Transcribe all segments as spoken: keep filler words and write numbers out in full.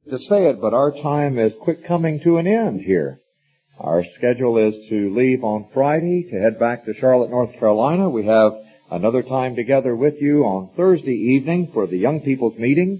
To say it, but our time is quick coming to an end here. Our schedule is to leave on Friday to head back to Charlotte, North Carolina. We have another time together with you on Thursday evening for the young people's meeting.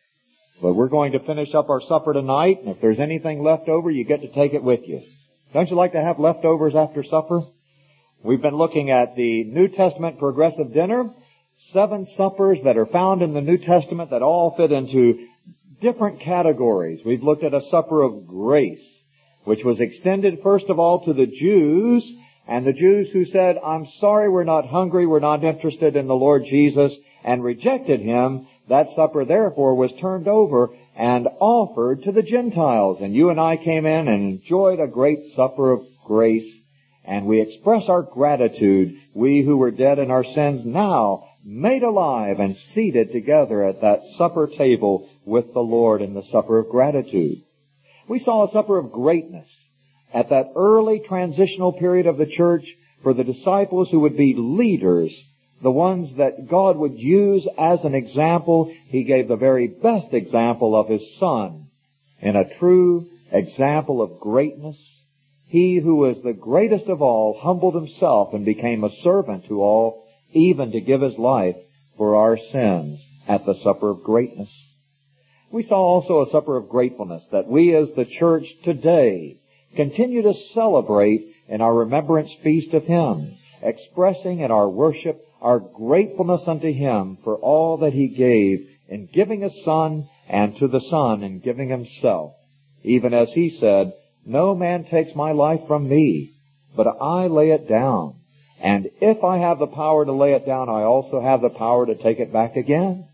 But we're going to finish up our supper tonight, and if there's anything left over, you get to take it with you. Don't you like to have leftovers after supper? We've been looking at the New Testament progressive dinner, seven suppers that are found in the New Testament that all fit into different categories. We've looked at a supper of grace, which was extended first of all to the Jews, and the Jews who said, I'm sorry, we're not hungry, we're not interested in the Lord Jesus, and rejected Him. That supper, therefore, was turned over and offered to the Gentiles. And you and I came in and enjoyed a great supper of grace, and we express our gratitude, we who were dead in our sins, now made alive and seated together at that supper table with the Lord in the supper of gratitude. We saw a supper of greatness at that early transitional period of the church for the disciples who would be leaders, the ones that God would use as an example. He gave the very best example of His Son in a true example of greatness. He who was the greatest of all humbled Himself and became a servant to all, even to give His life for our sins at the supper of greatness. We saw also a supper of gratefulness that we as the church today continue to celebrate in our remembrance feast of Him, expressing in our worship our gratefulness unto Him for all that He gave in giving His Son, and to the Son in giving Himself. Even as He said, no man takes my life from me, but I lay it down. And if I have the power to lay it down, I also have the power to take it back again.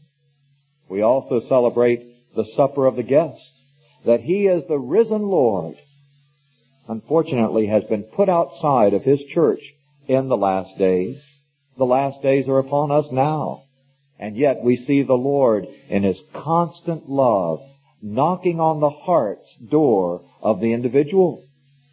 We also celebrate the supper of the guest, that He as the risen Lord, unfortunately, has been put outside of His church in the last days. The last days are upon us now. And yet we see the Lord in His constant love knocking on the heart's door of the individual,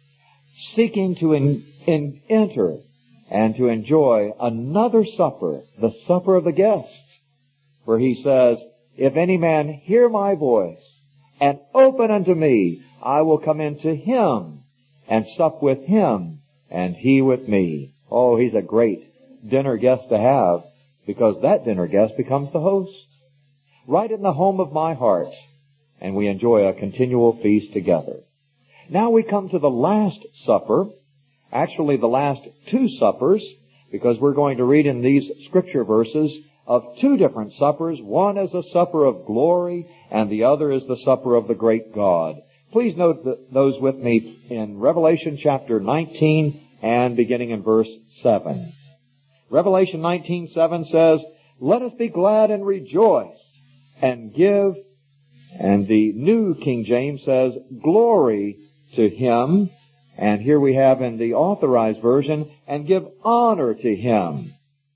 seeking to in, in, enter and to enjoy another supper, the supper of the guest, where He says, if any man hear my voice and open unto me, I will come into him and sup with him and he with me. Oh, He's a great dinner guest to have, because that dinner guest becomes the host. Right in the home of my heart, and we enjoy a continual feast together. Now we come to the last supper, actually the last two suppers, because we're going to read in these scripture verses of two different suppers. One is a supper of glory, and the other is the supper of the great God. Please note that those with me in Revelation chapter nineteen and beginning in verse seven. Revelation nineteen seven says, let us be glad and rejoice and give, and the New King James says, glory to Him. And here we have in the Authorized Version, and give honor to Him.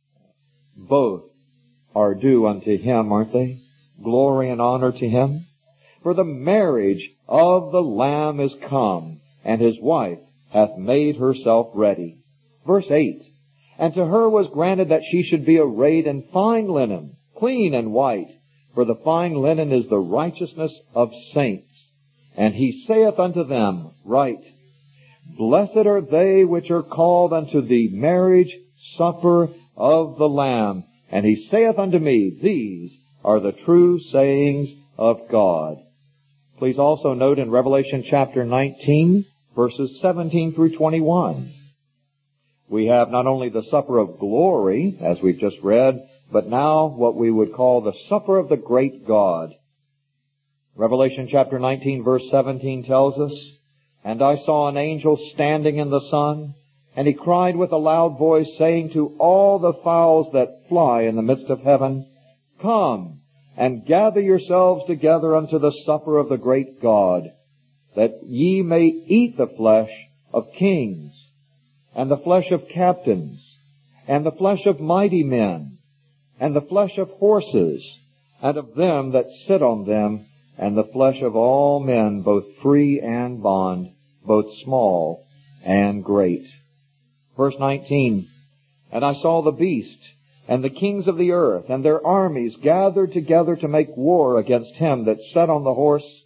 Both are due unto Him, aren't they? Glory and honor to Him. For the marriage of the Lamb is come, and His wife hath made herself ready. Verse eight. And to her was granted that she should be arrayed in fine linen, clean and white, for the fine linen is the righteousness of saints. And He saith unto them, write, blessed are they which are called unto the marriage supper of the Lamb. And He saith unto me, these are the true sayings of God. Please also note in Revelation chapter nineteen, verses seventeen through twenty-one, we have not only the supper of glory, as we've just read, but now what we would call the supper of the great God. Revelation chapter nineteen, verse seventeen tells us, and I saw an angel standing in the sun, and he cried with a loud voice, saying to all the fowls that fly in the midst of heaven, come and gather yourselves together unto the supper of the great God, that ye may eat the flesh of kings, and the flesh of captains, and the flesh of mighty men, and the flesh of horses, and of them that sit on them, and the flesh of all men, both free and bond, both small and great. Verse nineteen, and I saw the beast, and the kings of the earth, and their armies gathered together to make war against him that sat on the horse,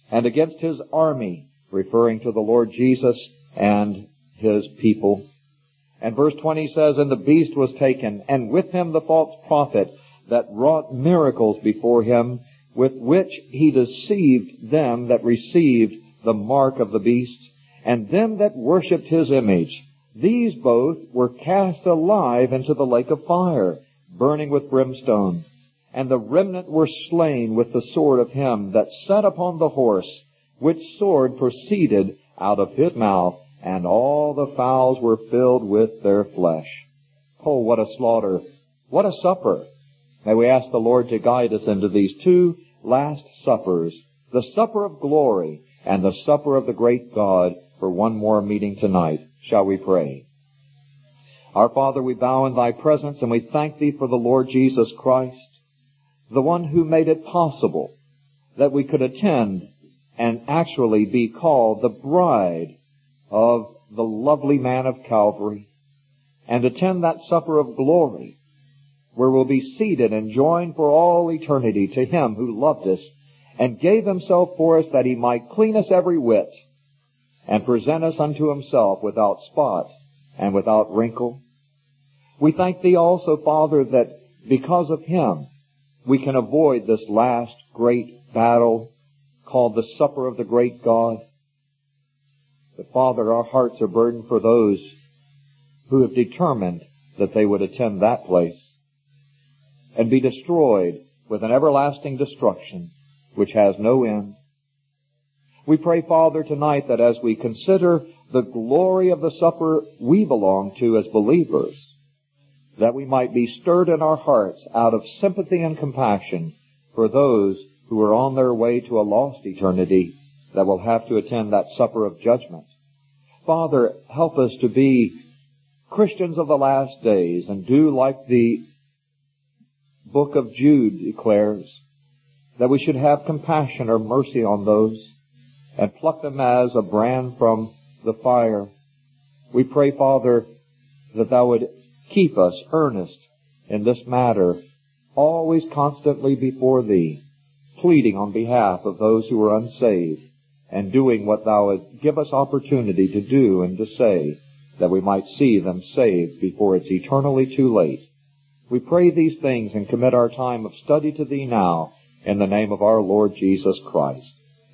and against his army, referring to the Lord Jesus and his people. And verse twenty says, And the beast was taken, and with him the false prophet that wrought miracles before him, with which he deceived them that received the mark of the beast, and them that worshipped his image. These both were cast alive into the lake of fire, burning with brimstone. And the remnant were slain with the sword of him that sat upon the horse, which sword proceeded out of his mouth, and all the fowls were filled with their flesh. Oh, what a slaughter! What a supper! May we ask the Lord to guide us into these two last suppers, the supper of glory and the supper of the great God, for one more meeting tonight. Shall we pray? Our Father, we bow in thy presence and we thank thee for the Lord Jesus Christ, the one who made it possible that we could attend and actually be called the bride of the lovely man of Calvary, and attend that supper of glory, where we'll be seated and joined for all eternity to him who loved us and gave himself for us that he might clean us every whit and present us unto himself without spot and without wrinkle. We thank thee also, Father, that because of him we can avoid this last great battle called the supper of the great God. But Father, our hearts are burdened for those who have determined that they would attend that place and be destroyed with an everlasting destruction which has no end. We pray, Father, tonight that as we consider the glory of the supper we belong to as believers, that we might be stirred in our hearts out of sympathy and compassion for those who are on their way to a lost eternity that will have to attend that supper of judgment. Father, help us to be Christians of the last days and do like the book of Jude declares, that we should have compassion or mercy on those and pluck them as a brand from the fire. We pray, Father, that thou would keep us earnest in this matter, always constantly before thee, pleading on behalf of those who are unsaved, and doing what thou would give us opportunity to do and to say, that we might see them saved before it's eternally too late. We pray these things and commit our time of study to thee now, in the name of our Lord Jesus Christ.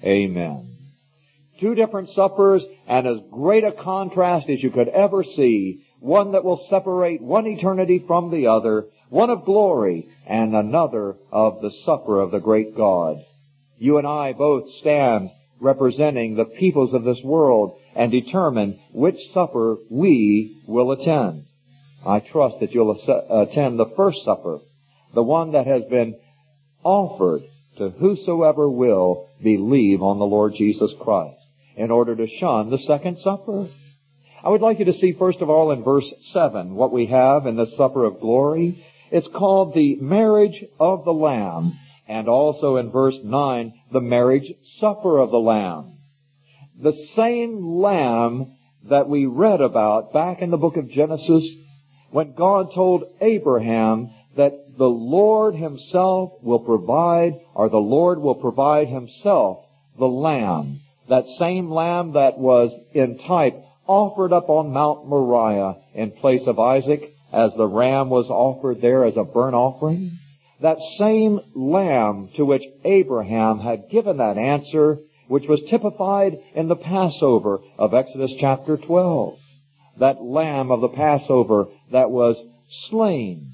Amen. Two different suppers, and as great a contrast as you could ever see. One that will separate one eternity from the other, one of glory, and another of the supper of the great God. You and I both stand representing the peoples of this world and determine which supper we will attend. I trust that you'll attend the first supper, the one that has been offered to whosoever will believe on the Lord Jesus Christ, in order to shun the second supper. I would like you to see, first of all, in verse seven, what we have in the supper of glory. It's called the marriage of the Lamb, and also in verse nine, the marriage supper of the Lamb. The same Lamb that we read about back in the book of Genesis, when God told Abraham that the Lord himself will provide, or the Lord will provide himself the lamb. That same lamb that was in type offered up on Mount Moriah in place of Isaac, as the ram was offered there as a burnt offering. That same lamb to which Abraham had given that answer, which was typified in the Passover of Exodus chapter twelve. That lamb of the Passover that was slain,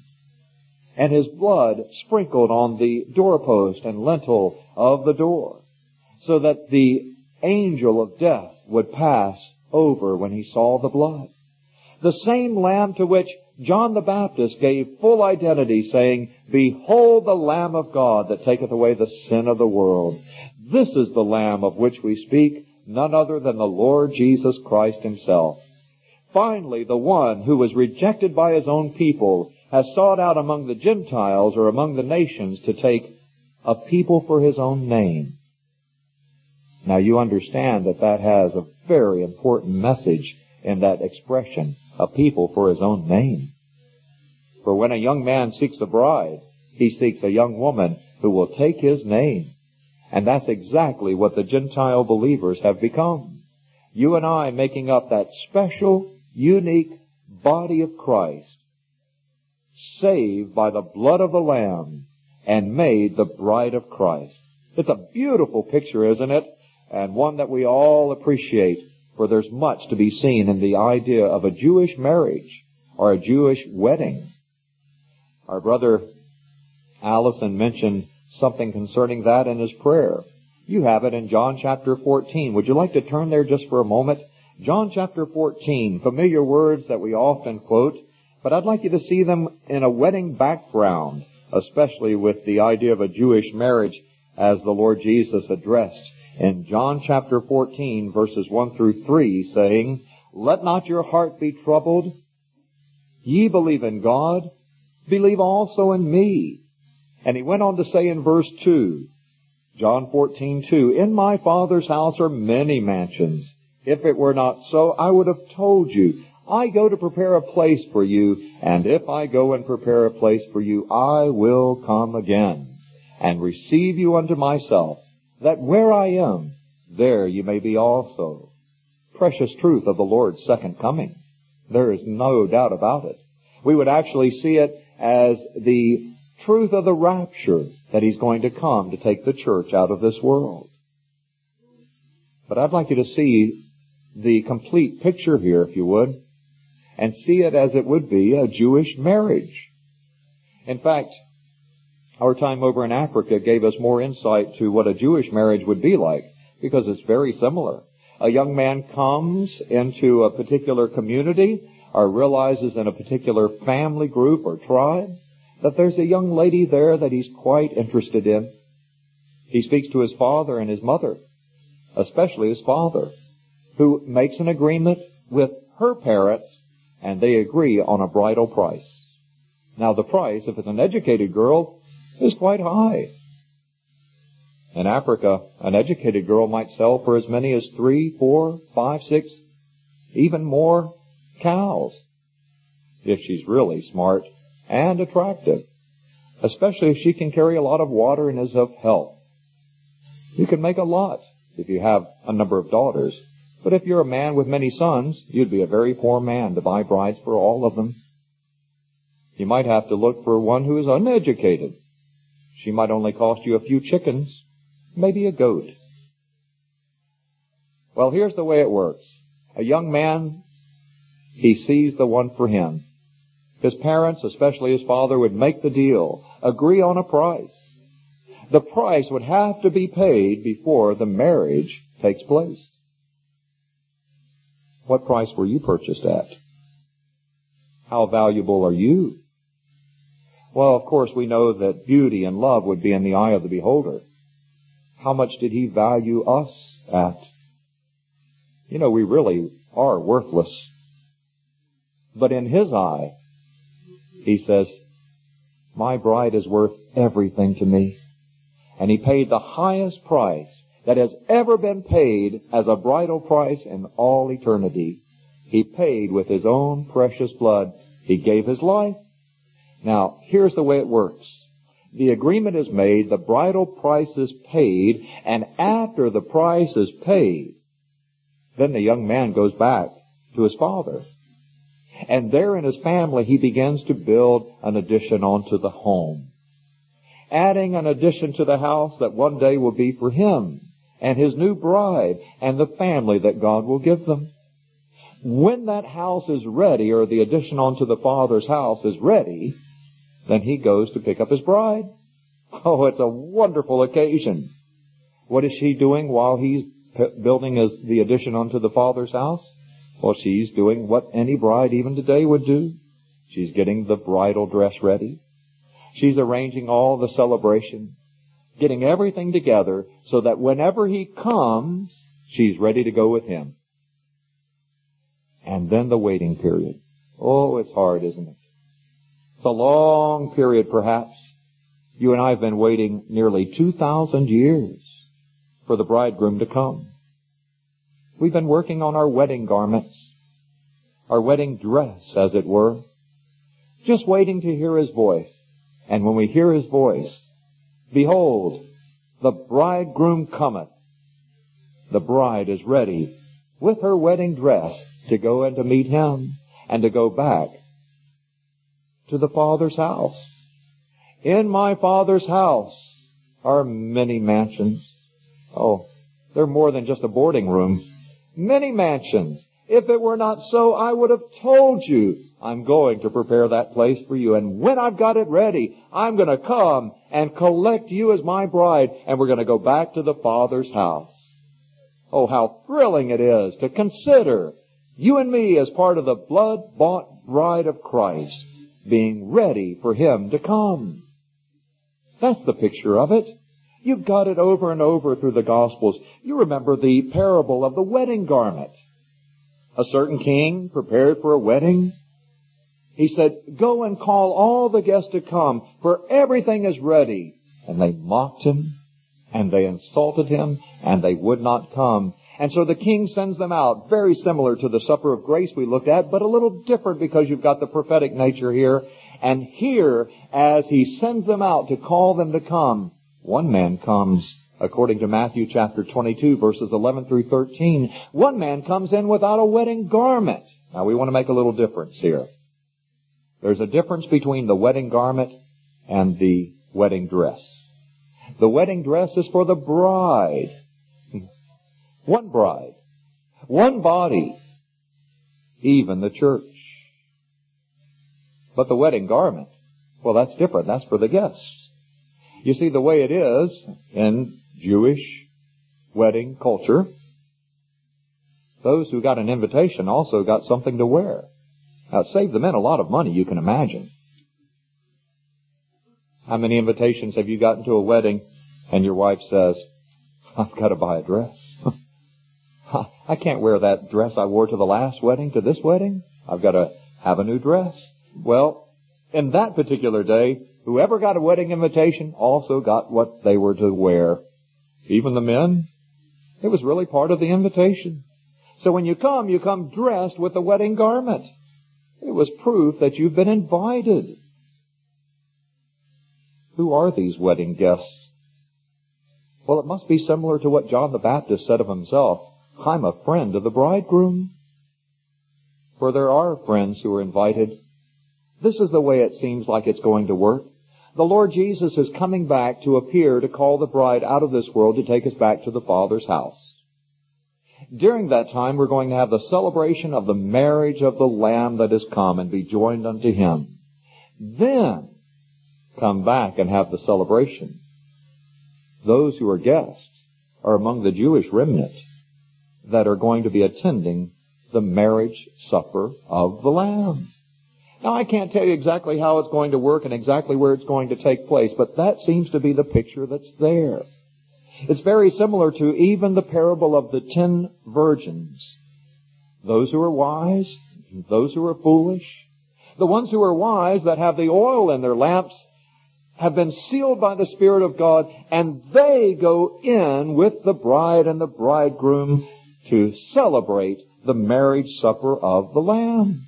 and his blood sprinkled on the doorpost and lintel of the door, so that the angel of death would pass over when he saw the blood. The same lamb to which John the Baptist gave full identity, saying, Behold the Lamb of God that taketh away the sin of the world. This is the Lamb of which we speak, none other than the Lord Jesus Christ himself. Finally, the one who was rejected by his own people has sought out among the Gentiles or among the nations to take a people for his own name. Now you understand that that has a very important message in that expression, a people for his own name. For when a young man seeks a bride, he seeks a young woman who will take his name. And that's exactly what the Gentile believers have become. You and I making up that special, unique body of Christ, saved by the blood of the Lamb and made the bride of Christ. It's a beautiful picture, isn't it? And one that we all appreciate, for there's much to be seen in the idea of a Jewish marriage or a Jewish wedding. Our brother Allison mentioned something concerning that in his prayer. You have it in John chapter fourteen. Would you like to turn there just for a moment? John chapter fourteen, familiar words that we often quote, but I'd like you to see them in a wedding background, especially with the idea of a Jewish marriage as the Lord Jesus addressed in John chapter fourteen, verses one through three, saying, "Let not your heart be troubled. Ye believe in God, believe also in me." And he went on to say in verse two, John fourteen two, "In my Father's house are many mansions. If it were not so, I would have told you. I go to prepare a place for you, and if I go and prepare a place for you, I will come again and receive you unto myself, that where I am, there you may be also." Precious truth of the Lord's second coming. There is no doubt about it. We would actually see it as the truth of the rapture, that He's going to come to take the church out of this world. But I'd like you to see the complete picture here, if you would, and see it as it would be a Jewish marriage. In fact, our time over in Africa gave us more insight to what a Jewish marriage would be like, because it's very similar. A young man comes into a particular community or realizes in a particular family group or tribe that there's a young lady there that he's quite interested in. He speaks to his father and his mother, especially his father, who makes an agreement with her parents, and they agree on a bridal price. Now the price, if it's an educated girl, is quite high. In Africa, an educated girl might sell for as many as three, four, five, six, even more cows, if she's really smart and attractive, especially if she can carry a lot of water and is of help. You can make a lot if you have a number of daughters, but if you're a man with many sons, you'd be a very poor man to buy brides for all of them. You might have to look for one who is uneducated. She might only cost you a few chickens, maybe a goat. Well, here's the way it works. A young man, he sees the one for him. His parents, especially his father, would make the deal, agree on a price. The price would have to be paid before the marriage takes place. What price were you purchased at? How valuable are you? Well, of course, we know that beauty and love would be in the eye of the beholder. How much did he value us at? You know, we really are worthless. But in his eye, he says, my bride is worth everything to me. And he paid the highest price that has ever been paid as a bridal price in all eternity. He paid with his own precious blood. He gave his life. Now, here's the way it works. The agreement is made, the bridal price is paid, and after the price is paid, then the young man goes back to his father. And there in his family, he begins to build an addition onto the home, adding an addition to the house that one day will be for him and his new bride and the family that God will give them. When that house is ready, or the addition onto the father's house is ready, then he goes to pick up his bride. Oh, it's a wonderful occasion. What is she doing while he's p- building his, the addition onto the father's house? Well, she's doing what any bride even today would do. She's getting the bridal dress ready. She's arranging all the celebration, getting everything together so that whenever he comes, she's ready to go with him. And then the waiting period. Oh, it's hard, isn't it? It's a long period, perhaps. You and I have been waiting nearly two thousand years for the bridegroom to come. We've been working on our wedding garments, our wedding dress, as it were, just waiting to hear his voice. And when we hear his voice, behold, The bridegroom cometh. The bride is ready with her wedding dress to go and to meet him and to go back to the Father's house. In my Father's house are many mansions. Oh, they're more than just a boarding room. Many mansions. If it were not so, I would have told you. I'm going to prepare that place for you. And when I've got it ready, I'm going to come and collect you as my bride. And we're going to go back to the Father's house. Oh, how thrilling it is to consider you and me as part of the blood-bought bride of Christ, being ready for Him to come. That's the picture of it. You've got it over and over through the Gospels. You remember the parable of the wedding garment. A certain king prepared for a wedding. He said, go and call all the guests to come, for everything is ready. And they mocked him, and they insulted him, and they would not come. And so the king sends them out, very similar to the supper of grace we looked at, but a little different because you've got the prophetic nature here. And here, as he sends them out to call them to come, one man comes, according to Matthew chapter twenty-two, verses eleven through thirteen. One man comes in without a wedding garment. Now we want to make a little difference here. There's a difference between the wedding garment and the wedding dress. The wedding dress is for the bride. One bride. One body. Even the church. But the wedding garment, well, that's different. That's for the guests. You see, the way it is in Jewish wedding culture, those who got an invitation also got something to wear. Now, it saved the men a lot of money, you can imagine. How many invitations have you gotten to a wedding and your wife says, I've got to buy a dress. I can't wear that dress I wore to the last wedding, to this wedding. I've got to have a new dress. Well, in that particular day, whoever got a wedding invitation also got what they were to wear. Even the men. It was really part of the invitation. So when you come, you come dressed with the wedding garment. It was proof that you've been invited. Who are these wedding guests? Well, it must be similar to what John the Baptist said of himself. I'm a friend of the bridegroom. For there are friends who are invited. This is the way it seems like it's going to work. The Lord Jesus is coming back to appear to call the bride out of this world to take us back to the Father's house. During that time, we're going to have the celebration of the marriage of the Lamb that is come and be joined unto Him. Then, come back and have the celebration. Those who are guests are among the Jewish remnant that are going to be attending the marriage supper of the Lamb. Now, I can't tell you exactly how it's going to work and exactly where it's going to take place, but that seems to be the picture that's there. It's very similar to even the parable of the ten virgins. Those who are wise, those who are foolish. The ones who are wise that have the oil in their lamps have been sealed by the Spirit of God, and they go in with the bride and the bridegroom to celebrate the marriage supper of the Lamb.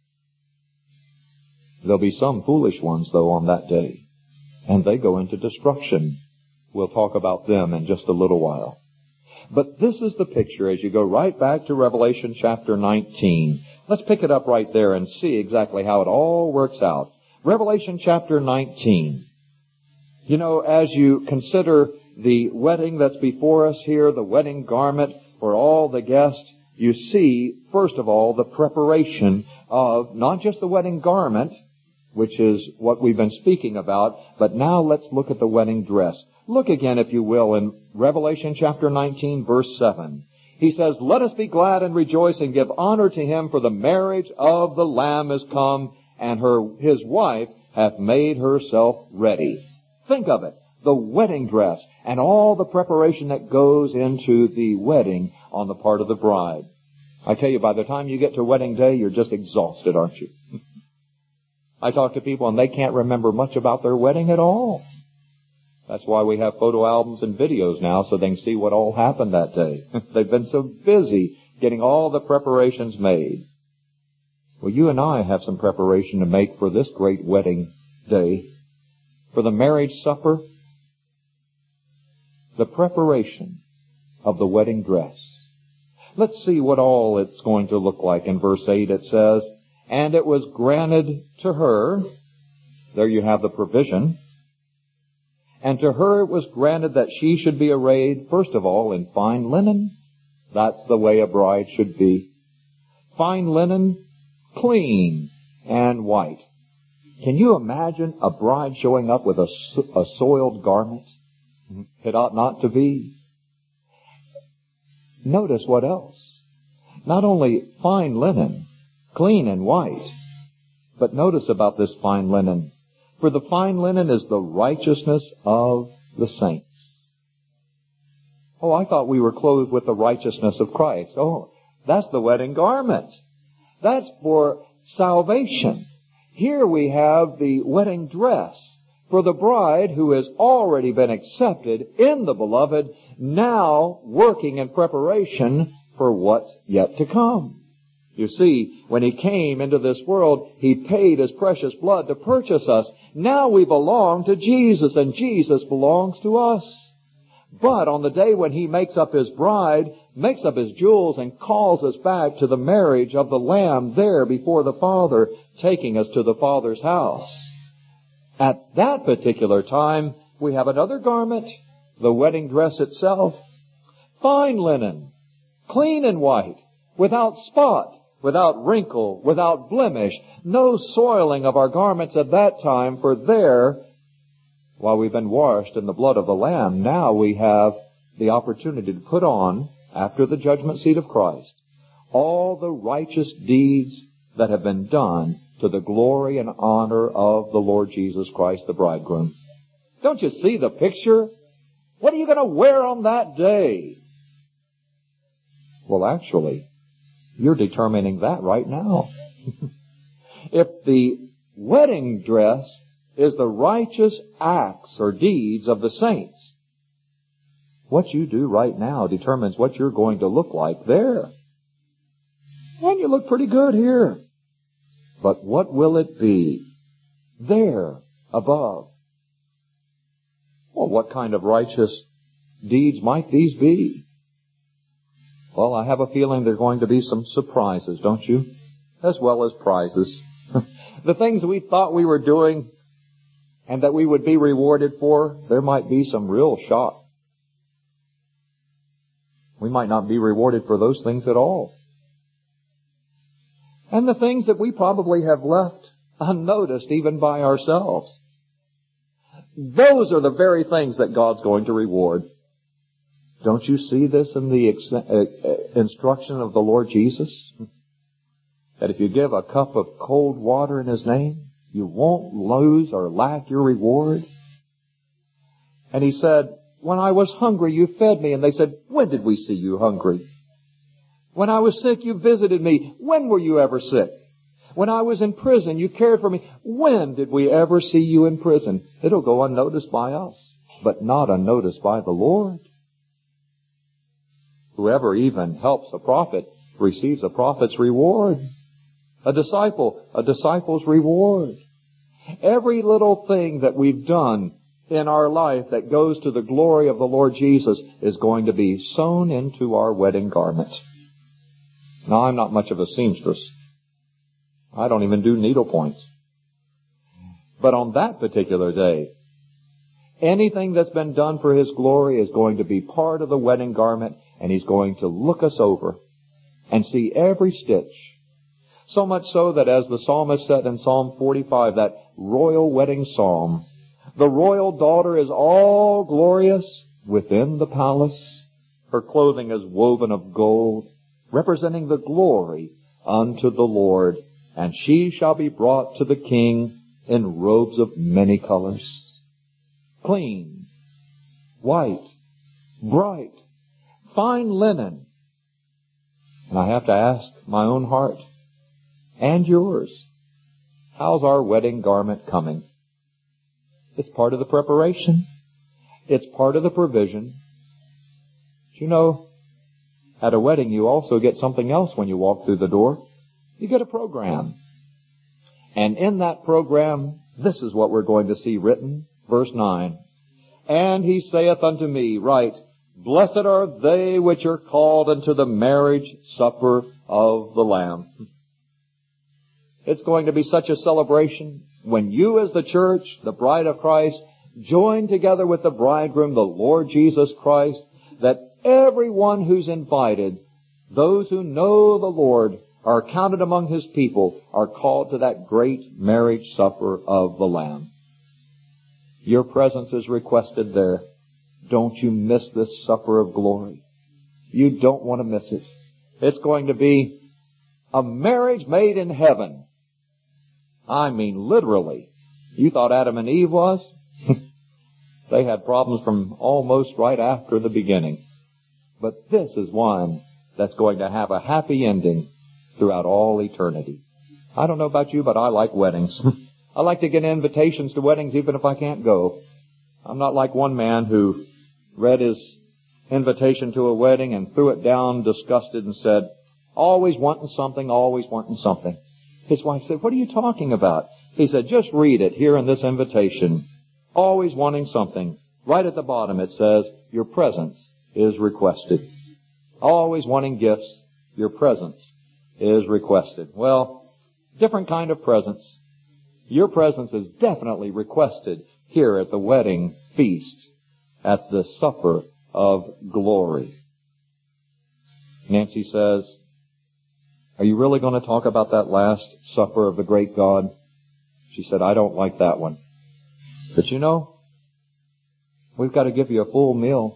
There'll be some foolish ones, though, on that day, and they go into destruction. We'll talk about them in just a little while. But this is the picture as you go right back to Revelation chapter nineteen. Let's pick it up right there and see exactly how it all works out. Revelation chapter nineteen. You know, as you consider the wedding that's before us here, the wedding garment for all the guests, you see, first of all, the preparation of not just the wedding garment, which is what we've been speaking about, but now let's look at the wedding dress. Look again, if you will, in Revelation chapter nineteen, verse seven. He says, let us be glad and rejoice and give honor to Him, for the marriage of the Lamb is come, and her his wife hath made herself ready. Think of it, the wedding dress, and all the preparation that goes into the wedding on the part of the bride. I tell you, by the time you get to wedding day, you're just exhausted, aren't you? I talk to people and they can't remember much about their wedding at all. That's why we have photo albums and videos now, so they can see what all happened that day. They've been so busy getting all the preparations made. Well, you and I have some preparation to make for this great wedding day. For the marriage supper, the preparation of the wedding dress. Let's see what all it's going to look like. In verse eight it says, and it was granted to her, there you have the provision, and to her it was granted that she should be arrayed, first of all, in fine linen. That's the way a bride should be. Fine linen, clean and white. Can you imagine a bride showing up with a, a soiled garment? It ought not to be. Notice what else. Not only fine linen, clean and white, but notice about this fine linen. For the fine linen is the righteousness of the saints. Oh, I thought we were clothed with the righteousness of Christ. Oh, that's the wedding garment. That's for salvation. Here we have the wedding dress for the bride who has already been accepted in the beloved, now working in preparation for what's yet to come. You see, when He came into this world, He paid His precious blood to purchase us. Now we belong to Jesus, and Jesus belongs to us. But on the day when He makes up His bride, makes up His jewels, and calls us back to the marriage of the Lamb there before the Father, taking us to the Father's house, at that particular time, we have another garment, the wedding dress itself, fine linen, clean and white, without spot, without wrinkle, without blemish, no soiling of our garments at that time, for there, while we've been washed in the blood of the Lamb, now we have the opportunity to put on, after the judgment seat of Christ, all the righteous deeds that have been done to the glory and honor of the Lord Jesus Christ, the bridegroom. Don't you see the picture? What are you going to wear on that day? Well, actually, you're determining that right now. If the wedding dress is the righteous acts or deeds of the saints, what you do right now determines what you're going to look like there. And you look pretty good here. But what will it be there above? Well, what kind of righteous deeds might these be? Well, I have a feeling there are going to be some surprises, don't you? As well as prizes. The things we thought we were doing and that we would be rewarded for, there might be some real shock. We might not be rewarded for those things at all. And the things that we probably have left unnoticed even by ourselves. Those are the very things that God's going to reward. Don't you see this in the ex- instruction of the Lord Jesus? That if you give a cup of cold water in His name, you won't lose or lack your reward. And He said, when I was hungry, you fed me. And they said, when did we see you hungry? When I was sick, you visited me. When were you ever sick? When I was in prison, you cared for me. When did we ever see you in prison? It'll go unnoticed by us, but not unnoticed by the Lord. Whoever even helps a prophet receives a prophet's reward. A disciple, a disciple's reward. Every little thing that we've done in our life that goes to the glory of the Lord Jesus is going to be sewn into our wedding garment. Now, I'm not much of a seamstress. I don't even do needle points. But on that particular day, anything that's been done for His glory is going to be part of the wedding garment, and He's going to look us over and see every stitch. So much so that, as the psalmist said in Psalm forty-five, that royal wedding psalm, the royal daughter is all glorious within the palace. Her clothing is woven of gold, representing the glory unto the Lord. And she shall be brought to the King in robes of many colors. Clean, white, bright, fine linen. And I have to ask my own heart and yours, how's our wedding garment coming? It's part of the preparation. It's part of the provision. But you know, at a wedding you also get something else when you walk through the door. You get a program. And in that program, this is what we're going to see written. Verse nine. And he saith unto me, Write, Blessed are they which are called unto the marriage supper of the Lamb. It's going to be such a celebration when you as the church, the bride of Christ, join together with the bridegroom, the Lord Jesus Christ, that everyone who's invited, those who know the Lord, are counted among His people, are called to that great marriage supper of the Lamb. Your presence is requested there. Don't you miss this supper of glory. You don't want to miss it. It's going to be a marriage made in heaven. I mean literally. You thought Adam and Eve was? They had problems from almost right after the beginning. But this is one that's going to have a happy ending throughout all eternity. I don't know about you, but I like weddings. I like to get invitations to weddings even if I can't go. I'm not like one man who read his invitation to a wedding and threw it down disgusted and said, always wanting something, always wanting something. His wife said, what are you talking about? He said, just read it here in this invitation. Always wanting something. Right at the bottom it says, your presence is requested. Always wanting gifts. Your presence is requested. Well, different kind of presence. Your presence is definitely requested here at the wedding feast, at the supper of glory. Nancy says, are you really going to talk about that last supper of the great God? She said, I don't like that one. But you know, we've got to give you a full meal.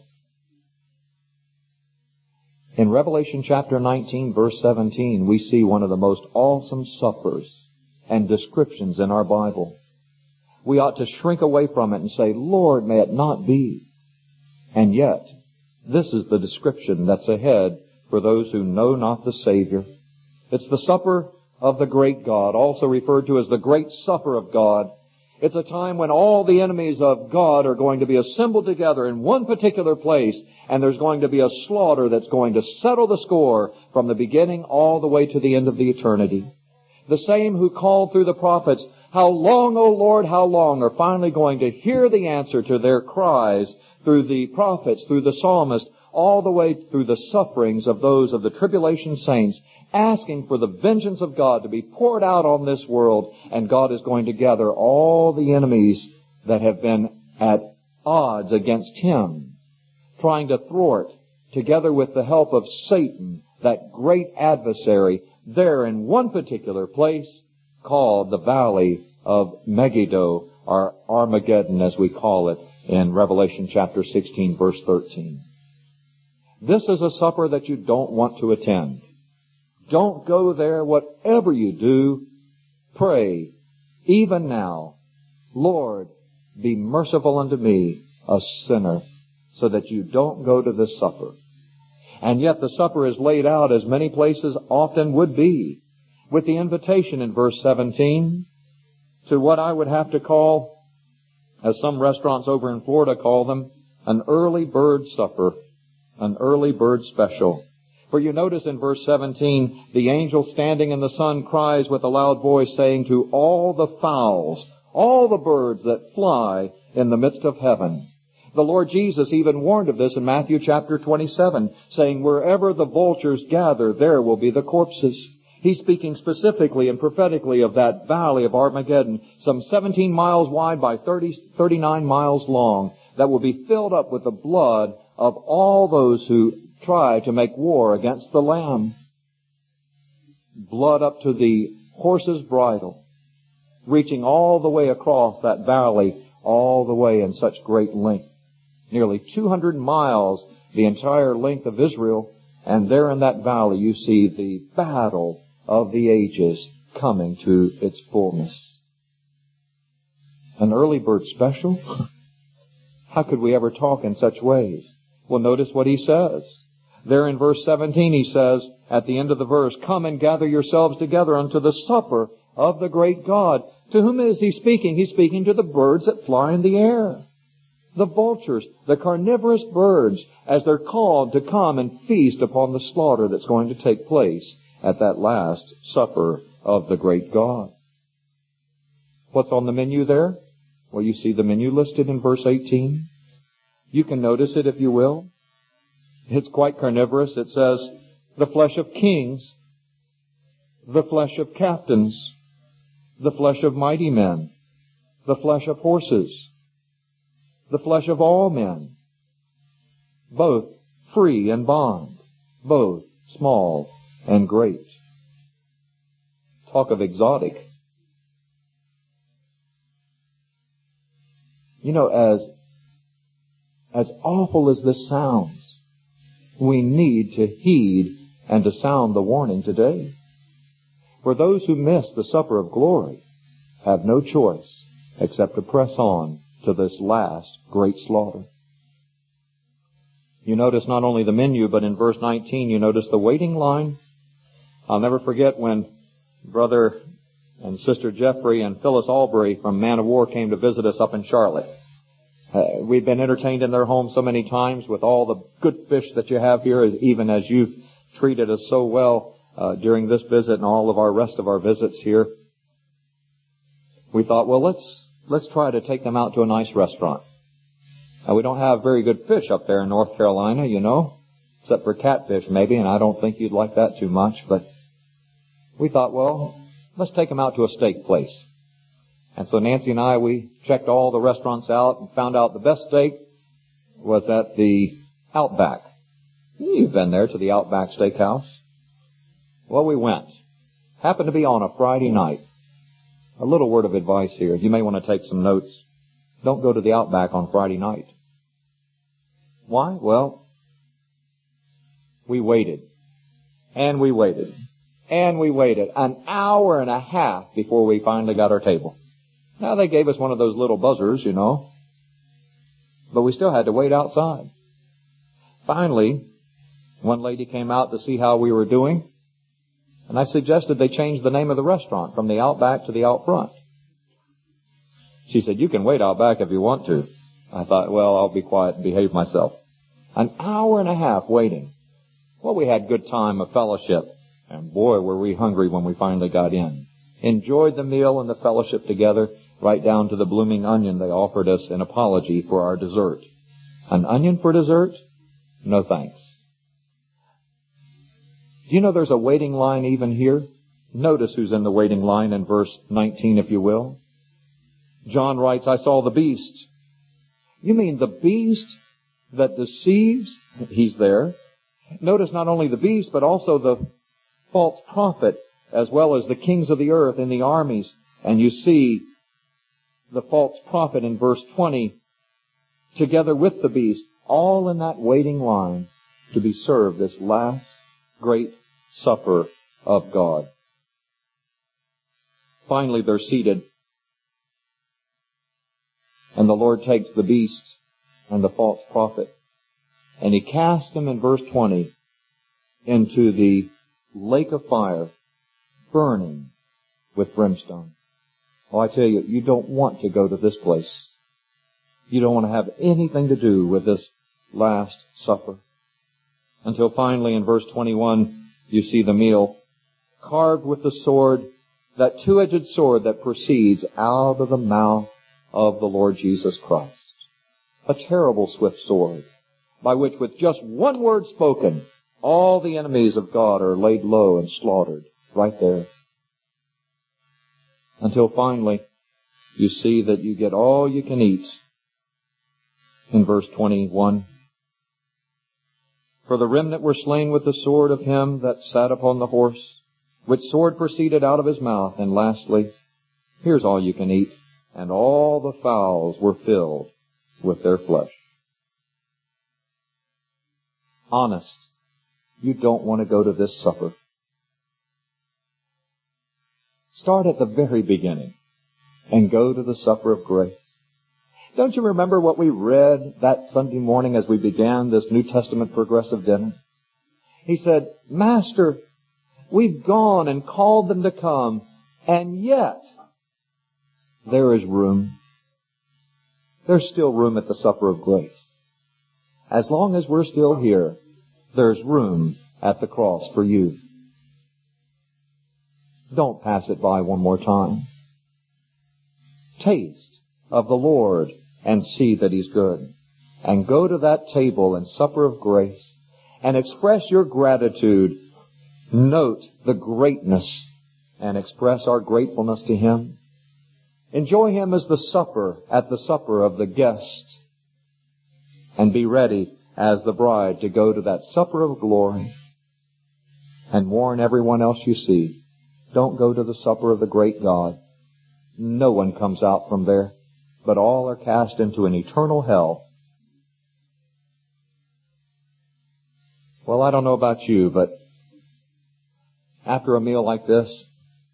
In Revelation chapter nineteen, verse seventeen, we see one of the most awesome suppers and descriptions in our Bible. We ought to shrink away from it and say, Lord, may it not be. And yet, this is the description that's ahead for those who know not the Savior. It's the supper of the great God, also referred to as the great supper of God. It's a time when all the enemies of God are going to be assembled together in one particular place, and there's going to be a slaughter that's going to settle the score from the beginning all the way to the end of the eternity. The same who called through the prophets, how long, O Lord, how long, are finally going to hear the answer to their cries through the prophets, through the psalmist, all the way through the sufferings of those of the tribulation saints, asking for the vengeance of God to be poured out on this world, and God is going to gather all the enemies that have been at odds against Him, trying to thwart, together with the help of Satan, that great adversary, there in one particular place called the Valley of Megiddo, or Armageddon as we call it in Revelation chapter sixteen, verse thirteen. This is a supper that you don't want to attend. Don't go there. Whatever you do, pray, even now, Lord, be merciful unto me, a sinner, so that you don't go to this supper. And yet the supper is laid out as many places often would be, with the invitation in verse seventeen to what I would have to call, as some restaurants over in Florida call them, an early bird supper, an early bird special. For you notice in verse seventeen, the angel standing in the sun cries with a loud voice, saying to all the fowls, all the birds that fly in the midst of heaven. The Lord Jesus even warned of this in Matthew chapter twenty-seven, saying, wherever the vultures gather, there will be the corpses. He's speaking specifically and prophetically of that valley of Armageddon, some seventeen miles wide by thirty, thirty-nine miles long, that will be filled up with the blood of all those who try to make war against the Lamb. Blood up to the horse's bridle, reaching all the way across that valley, all the way in such great length. Nearly two hundred miles, the entire length of Israel, and there in that valley you see the battle of the ages coming to its fullness. An early bird special? How could we ever talk in such ways? Well, notice what he says. There in verse seventeen he says, at the end of the verse, come and gather yourselves together unto the supper of the great God. To whom is he speaking? He's speaking to the birds that fly in the air. The vultures, the carnivorous birds, as they're called to come and feast upon the slaughter that's going to take place at that last supper of the great God. What's on the menu there? Well, you see the menu listed in verse eighteen. You can notice it if you will. It's quite carnivorous. It says, the flesh of kings, the flesh of captains, the flesh of mighty men, the flesh of horses, the flesh of all men, both free and bond, both small and great. Talk of exotic. You know, as, as awful as this sounds, we need to heed and to sound the warning today. For those who miss the supper of glory have no choice except to press on to this last great slaughter. You notice not only the menu, but in verse nineteen, you notice the waiting line. I'll never forget when Brother and Sister Jeffrey and Phyllis Albury from Man of War came to visit us up in Charlotte. Uh, we've been entertained in their home so many times with all the good fish that you have here, even as you've treated us so well uh, during this visit and all of our rest of our visits here. We thought, well, let's let's try to take them out to a nice restaurant. Now, we don't have very good fish up there in North Carolina, you know, except for catfish maybe, and I don't think you'd like that too much, but we thought, well, let's take them out to a steak place. And so Nancy and I, we checked all the restaurants out and found out the best steak was at the Outback. You've been there to the Outback Steakhouse. Well, we went. Happened to be on a Friday night. A little word of advice here. You may want to take some notes. Don't go to the Outback on Friday night. Why? Well, we waited. And we waited. And we waited an hour and a half before we finally got our table. Now, they gave us one of those little buzzers, you know, but we still had to wait outside. Finally, one lady came out to see how we were doing, and I suggested they change the name of the restaurant from the Outback to the Out Front. She said, you can wait out back if you want to. I thought, well, I'll be quiet and behave myself. An hour and a half waiting. Well, we had good time of fellowship. And boy, were we hungry when we finally got in. Enjoyed the meal and the fellowship together, right down to the blooming onion they offered us in apology for our dessert. An onion for dessert? No thanks. Do you know there's a waiting line even here? Notice who's in the waiting line in verse nineteen, if you will. John writes, I saw the beast. You mean the beast that deceives? He's there. Notice not only the beast, but also the false prophet, as well as the kings of the earth and the armies. And you see the false prophet in verse twenty, together with the beast, all in that waiting line to be served this last great supper of God. Finally, they're seated, and the Lord takes the beast and the false prophet, and He casts them in verse twenty into the lake of fire, burning with brimstone. Oh, I tell you, you don't want to go to this place. You don't want to have anything to do with this last supper. Until finally in verse twenty-one, you see the meal carved with the sword, that two-edged sword that proceeds out of the mouth of the Lord Jesus Christ. A terrible swift sword, by which with just one word spoken, all the enemies of God are laid low and slaughtered right there. Until finally, you see that you get all you can eat in verse twenty-one. For the remnant were slain with the sword of him that sat upon the horse, which sword proceeded out of his mouth. And lastly, here's all you can eat, and all the fowls were filled with their flesh. Honest, you don't want to go to this supper. Start at the very beginning and go to the supper of grace. Don't you remember what we read that Sunday morning as we began this New Testament progressive dinner? He said, Master, we've gone and called them to come, and yet there is room. There's still room at the supper of grace. As long as we're still here, there's room at the cross for you. Don't pass it by one more time. Taste of the Lord and see that He's good. and go to that table and supper of grace and express your gratitude. Note the greatness and express our gratefulness to Him. Enjoy Him as the supper at the supper of the guest, and be ready as the bride to go to that supper of glory. And warn everyone else you see, don't go to the supper of the great God. No one comes out from there, but all are cast into an eternal hell. Well, I don't know about you, but after a meal like this,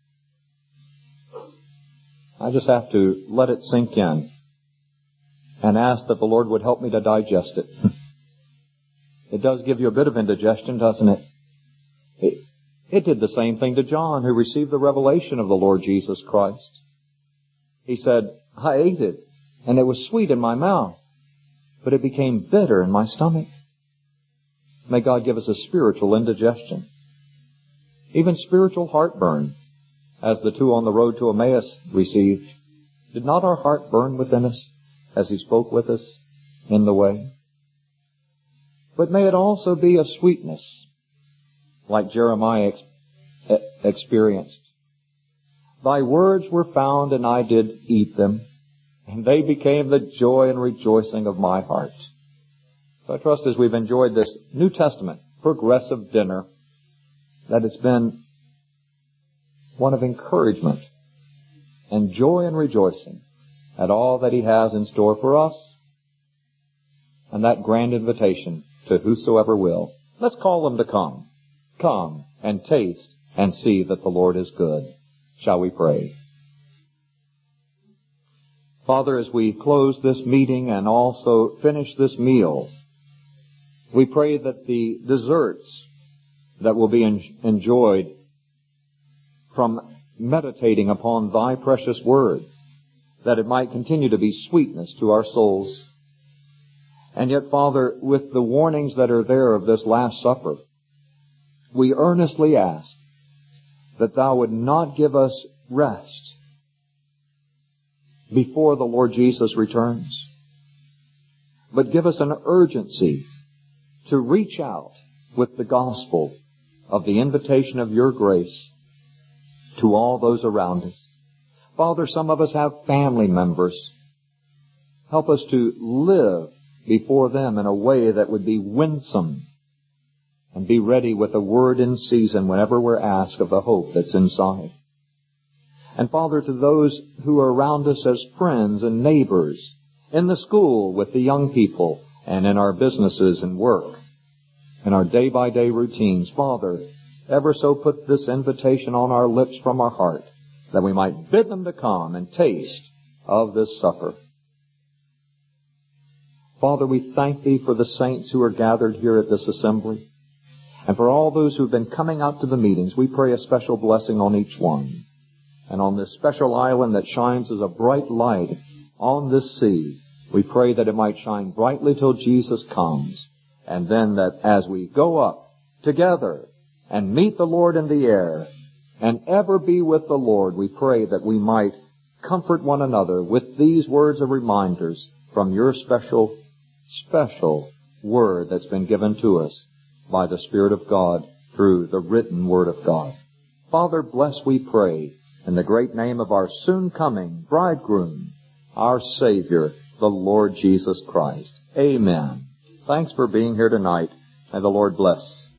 I just have to let it sink in and ask that the Lord would help me to digest it. It does give you a bit of indigestion, doesn't it? It, it did the same thing to John, who received the revelation of the Lord Jesus Christ. He said, I ate it, and it was sweet in my mouth, but it became bitter in my stomach. May God give us a spiritual indigestion, even spiritual heartburn, as the two on the road to Emmaus received. Did not our heart burn within us as He spoke with us in the way? But may it also be a sweetness, like Jeremiah ex- experienced. Thy words were found, and I did eat them, and they became the joy and rejoicing of my heart. So I trust as we've enjoyed this New Testament progressive dinner, that it's been one of encouragement and joy and rejoicing at all that He has in store for us, and that grand invitation to whosoever will. Let's call them to come. Come and taste and see that the Lord is good. Shall we pray? Father, as we close this meeting and also finish this meal, we pray that the desserts that will be en- enjoyed from meditating upon Thy precious Word, that it might continue to be sweetness to our souls. And yet, Father, with the warnings that are there of this Last Supper, we earnestly ask that Thou would not give us rest before the Lord Jesus returns, but give us an urgency to reach out with the gospel of the invitation of Your grace to all those around us. Father, some of us have family members. Help us to live before them in a way that would be winsome, and be ready with a word in season whenever we're asked of the hope that's inside. And Father, to those who are around us as friends and neighbors, in the school with the young people, and in our businesses and work, in our day-by-day routines, Father, ever so put this invitation on our lips from our heart, that we might bid them to come and taste of this supper. Father, we thank Thee for the saints who are gathered here at this assembly. And for all those who've been coming out to the meetings, we pray a special blessing on each one. And on this special island that shines as a bright light on this sea, we pray that it might shine brightly till Jesus comes. And then that as we go up together and meet the Lord in the air and ever be with the Lord, we pray that we might comfort one another with these words of reminders from Your special, special Word that's been given to us by the Spirit of God through the written Word of God. Father, bless, we pray, in the great name of our soon-coming bridegroom, our Savior, the Lord Jesus Christ. Amen. Thanks for being here tonight, and the Lord bless.